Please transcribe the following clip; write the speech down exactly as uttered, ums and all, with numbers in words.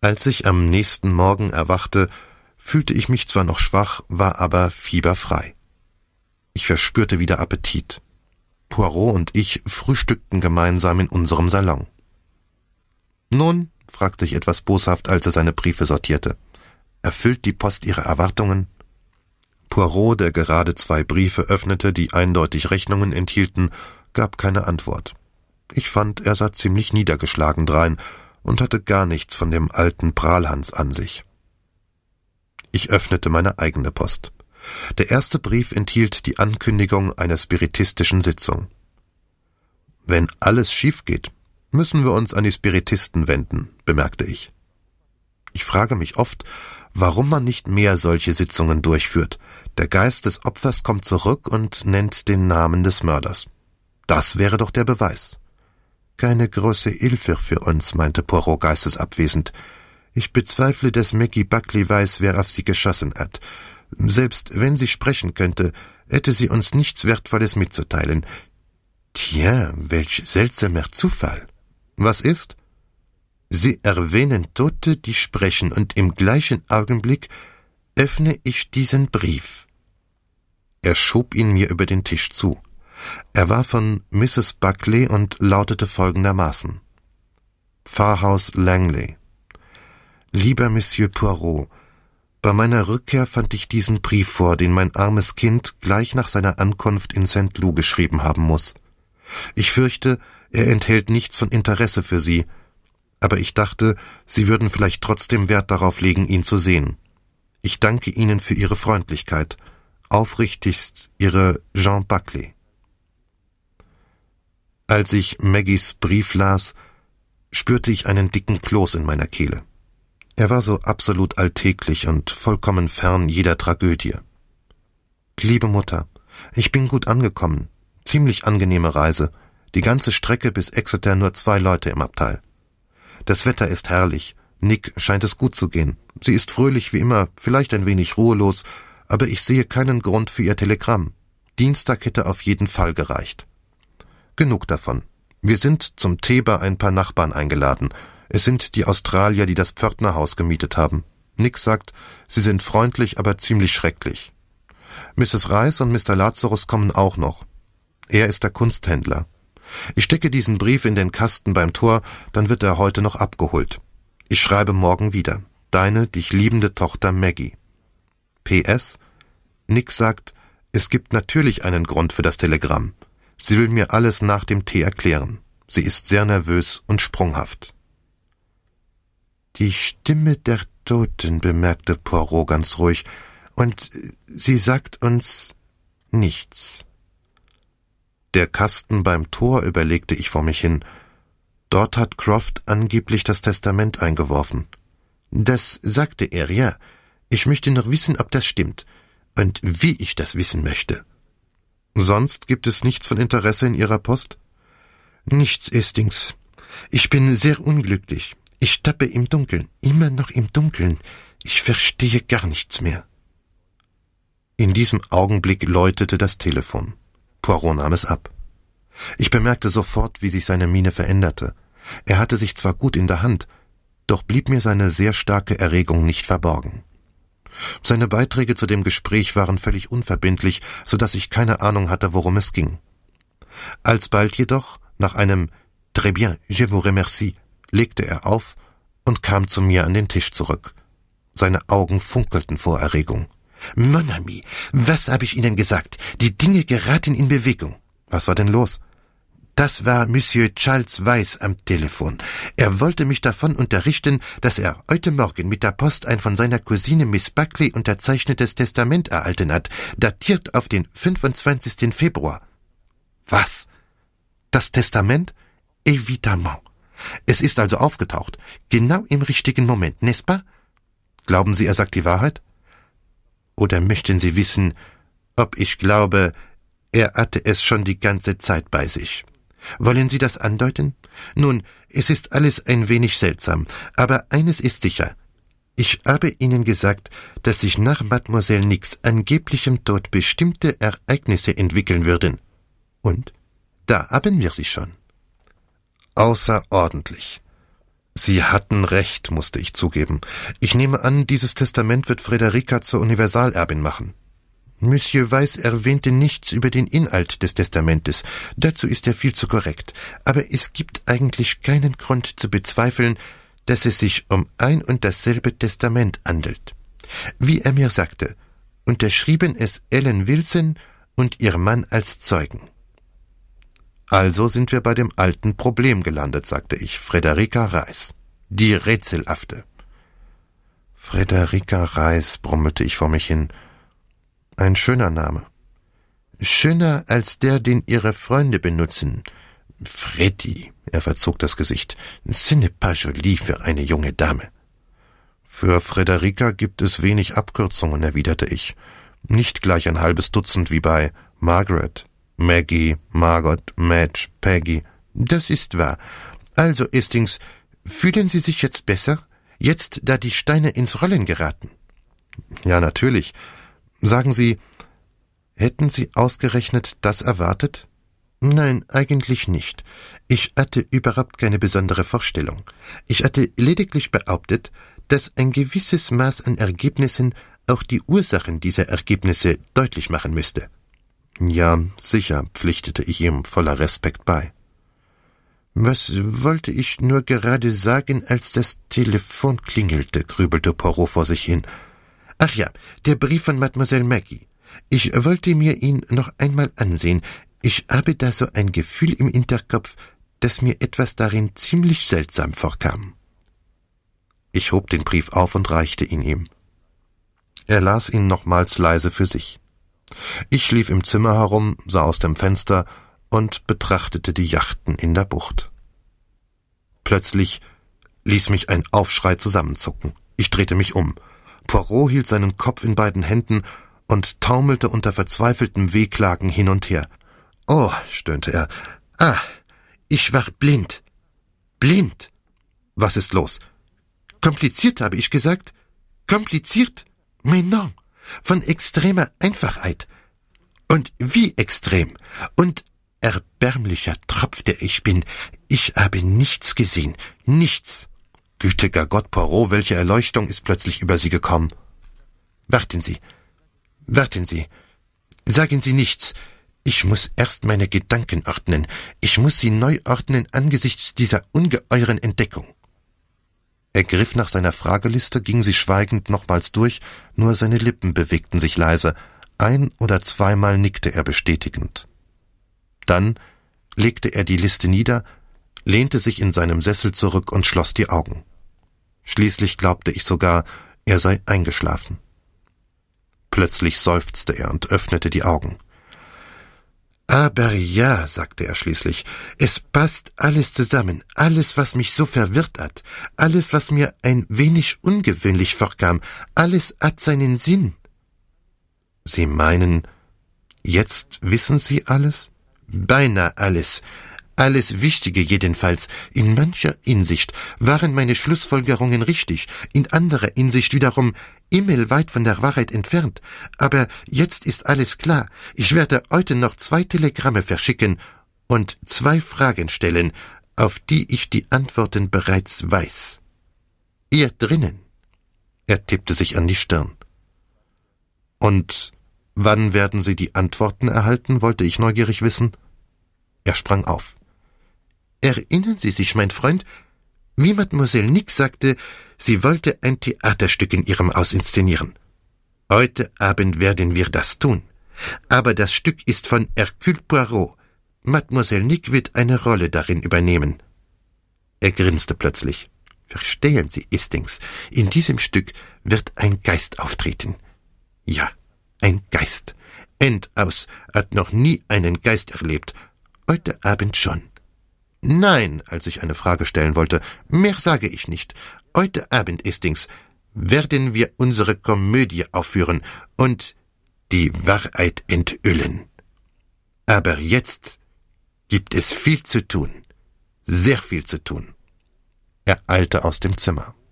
Als ich am nächsten Morgen erwachte, fühlte ich mich zwar noch schwach, war aber fieberfrei. Ich verspürte wieder Appetit. Poirot und ich frühstückten gemeinsam in unserem Salon. »Nun«, fragte ich etwas boshaft, als er seine Briefe sortierte, »erfüllt die Post Ihre Erwartungen?« Poirot, der gerade zwei Briefe öffnete, die eindeutig Rechnungen enthielten, gab keine Antwort. Ich fand, er sah ziemlich niedergeschlagen drein und hatte gar nichts von dem alten Prahlhans an sich. Ich öffnete meine eigene Post. Der erste Brief enthielt die Ankündigung einer spiritistischen Sitzung. »Wenn alles schief geht, müssen wir uns an die Spiritisten wenden«, bemerkte ich. Ich frage mich oft, warum man nicht mehr solche Sitzungen durchführt. Der Geist des Opfers kommt zurück und nennt den Namen des Mörders. Das wäre doch der Beweis. »Keine große Hilfe für uns«, meinte Poirot geistesabwesend. »Ich bezweifle, dass Maggie Buckley weiß, wer auf sie geschossen hat. Selbst wenn sie sprechen könnte, hätte sie uns nichts Wertvolles mitzuteilen. Tja, welch seltsamer Zufall. Was ist? Sie erwähnen Tote, die sprechen, und im gleichen Augenblick öffne ich diesen Brief.« Er schob ihn mir über den Tisch zu. Er war von Misses Buckley und lautete folgendermaßen: »Pfarrhaus Langley. Lieber Monsieur Poirot, bei meiner Rückkehr fand ich diesen Brief vor, den mein armes Kind gleich nach seiner Ankunft in Saint Loup geschrieben haben muss. Ich fürchte, er enthält nichts von Interesse für Sie, aber ich dachte, Sie würden vielleicht trotzdem Wert darauf legen, ihn zu sehen. Ich danke Ihnen für Ihre Freundlichkeit. Aufrichtigst, Ihre Jean Buckley.« Als ich Maggies Brief las, spürte ich einen dicken Kloß in meiner Kehle. Er war so absolut alltäglich und vollkommen fern jeder Tragödie. »Liebe Mutter, ich bin gut angekommen. Ziemlich angenehme Reise. Die ganze Strecke bis Exeter nur zwei Leute im Abteil. Das Wetter ist herrlich. Nick scheint es gut zu gehen. Sie ist fröhlich wie immer, vielleicht ein wenig ruhelos, aber ich sehe keinen Grund für ihr Telegramm. Dienstag hätte auf jeden Fall gereicht. Genug davon. Wir sind zum Tee bei ein paar Nachbarn eingeladen. Es sind die Australier, die das Pförtnerhaus gemietet haben. Nick sagt, sie sind freundlich, aber ziemlich schrecklich. Misses Rice und Mister Lazarus kommen auch noch. Er ist der Kunsthändler. Ich stecke diesen Brief in den Kasten beim Tor, dann wird er heute noch abgeholt. Ich schreibe morgen wieder. Deine, dich liebende Tochter Maggie. P S Nick sagt, es gibt natürlich einen Grund für das Telegramm. Sie will mir alles nach dem Tee erklären. Sie ist sehr nervös und sprunghaft. »Die Stimme der Toten«, bemerkte Poirot ganz ruhig, »und sie sagt uns nichts.« Der Kasten beim Tor, überlegte ich vor mich hin. Dort hat Croft angeblich das Testament eingeworfen. »Das sagte er, ja. Ich möchte noch wissen, ob das stimmt. Und wie ich das wissen möchte.« »Sonst gibt es nichts von Interesse in Ihrer Post?« »Nichts, Hastings. Ich bin sehr unglücklich. Ich tappe im Dunkeln, immer noch im Dunkeln. Ich verstehe gar nichts mehr.« In diesem Augenblick läutete das Telefon. Poirot nahm es ab. Ich bemerkte sofort, wie sich seine Miene veränderte. Er hatte sich zwar gut in der Hand, doch blieb mir seine sehr starke Erregung nicht verborgen. Seine Beiträge zu dem Gespräch waren völlig unverbindlich, so dass ich keine Ahnung hatte, worum es ging. Alsbald jedoch, nach einem »Très bien, je vous remercie«, legte er auf und kam zu mir an den Tisch zurück. Seine Augen funkelten vor Erregung. »Mon ami, was habe ich Ihnen gesagt? Die Dinge geraten in Bewegung.« »Was war denn los?« »Das war Monsieur Charles Weiss am Telefon. Er wollte mich davon unterrichten, dass er heute Morgen mit der Post ein von seiner Cousine Miss Buckley unterzeichnetes Testament erhalten hat, datiert auf den fünfundzwanzigsten Februar.« »Was? Das Testament?« »Évidemment. Es ist also aufgetaucht. Genau im richtigen Moment, n'est-ce pas? Glauben Sie, er sagt die Wahrheit? Oder möchten Sie wissen, ob ich glaube, er hatte es schon die ganze Zeit bei sich? Wollen Sie das andeuten? Nun, es ist alles ein wenig seltsam, aber eines ist sicher. Ich habe Ihnen gesagt, dass sich nach Mademoiselle Nicks angeblichem Tod bestimmte Ereignisse entwickeln würden. Und da haben wir sie schon. Außerordentlich. Sie hatten recht, musste ich zugeben. Ich nehme an, dieses Testament wird Frederika zur Universalerbin machen. Monsieur Weiss erwähnte nichts über den Inhalt des Testamentes. Dazu ist er viel zu korrekt. Aber es gibt eigentlich keinen Grund zu bezweifeln, dass es sich um ein und dasselbe Testament handelt. Wie er mir sagte, unterschrieben es Ellen Wilson und ihr Mann als Zeugen. Also sind wir bei dem alten Problem gelandet, sagte ich. Frederika Reiss. Die Rätselhafte. Frederika Reiss, brummelte ich vor mich hin. Ein schöner Name. Schöner als der, den ihre Freunde benutzen. Freddy, er verzog das Gesicht. Ce n'est pas joli für eine junge Dame. Für Frederika gibt es wenig Abkürzungen, erwiderte ich. Nicht gleich ein halbes Dutzend wie bei Margaret, Maggie, Margot, Madge, Peggy. Das ist wahr. Also, Hastings, fühlen Sie sich jetzt besser? Jetzt, da die Steine ins Rollen geraten? Ja, natürlich. Sagen Sie, hätten Sie ausgerechnet das erwartet? Nein, eigentlich nicht. Ich hatte überhaupt keine besondere Vorstellung. Ich hatte lediglich behauptet, dass ein gewisses Maß an Ergebnissen auch die Ursachen dieser Ergebnisse deutlich machen müsste. Ja, sicher, pflichtete ich ihm voller Respekt bei. Was wollte ich nur gerade sagen, als das Telefon klingelte, grübelte Poirot vor sich hin. Ach ja, der Brief von Mademoiselle Maggie. Ich wollte mir ihn noch einmal ansehen. Ich habe da so ein Gefühl im Hinterkopf, dass mir etwas darin ziemlich seltsam vorkam. Ich hob den Brief auf und reichte ihn ihm. Er las ihn nochmals leise für sich. Ich lief im Zimmer herum, sah aus dem Fenster und betrachtete die Yachten in der Bucht. Plötzlich ließ mich ein Aufschrei zusammenzucken. Ich drehte mich um. Poirot hielt seinen Kopf in beiden Händen und taumelte unter verzweifeltem Wehklagen hin und her. »Oh«, stöhnte er, »ah, ich war blind. Blind. Was ist los? Kompliziert, habe ich gesagt? Kompliziert? Mais non. Von extremer Einfachheit. Und wie extrem. Und erbärmlicher Tropf, der ich bin. Ich habe nichts gesehen. Nichts. Gütiger Gott, Poirot, welche Erleuchtung ist plötzlich über Sie gekommen. Warten Sie. Warten Sie. Sagen Sie nichts. Ich muss erst meine Gedanken ordnen. Ich muss sie neu ordnen angesichts dieser ungeheuren Entdeckung. Er griff nach seiner Frageliste, ging sie schweigend nochmals durch, nur seine Lippen bewegten sich leise. Ein- oder zweimal nickte er bestätigend. Dann legte er die Liste nieder, lehnte sich in seinem Sessel zurück und schloss die Augen. Schließlich glaubte ich sogar, er sei eingeschlafen. Plötzlich seufzte er und öffnete die Augen. »Aber ja«, sagte er schließlich, »es passt alles zusammen, alles, was mich so verwirrt hat, alles, was mir ein wenig ungewöhnlich vorkam, alles hat seinen Sinn.« »Sie meinen, jetzt wissen Sie alles?« »Beinahe alles. Alles Wichtige jedenfalls. In mancher Hinsicht waren meine Schlussfolgerungen richtig, in anderer Hinsicht wiederum himmelweit von der Wahrheit entfernt. Aber jetzt ist alles klar. Ich werde heute noch zwei Telegramme verschicken und zwei Fragen stellen, auf die ich die Antworten bereits weiß. Ihr drinnen.« Er tippte sich an die Stirn. »Und wann werden Sie die Antworten erhalten?« wollte ich neugierig wissen. Er sprang auf. »Erinnern Sie sich, mein Freund, wie Mademoiselle Nick sagte, sie wollte ein Theaterstück in ihrem Haus inszenieren. Heute Abend werden wir das tun. Aber das Stück ist von Hercule Poirot. Mademoiselle Nick wird eine Rolle darin übernehmen.« Er grinste plötzlich. »Verstehen Sie, Hastings, in diesem Stück wird ein Geist auftreten.« »Ja, ein Geist. Endaus hat noch nie einen Geist erlebt. Heute Abend schon.« »Nein«, als ich eine Frage stellen wollte, »mehr sage ich nicht. Heute Abend, Hastings, werden wir unsere Komödie aufführen und die Wahrheit enthüllen. Aber jetzt gibt es viel zu tun, sehr viel zu tun.« Er eilte aus dem Zimmer.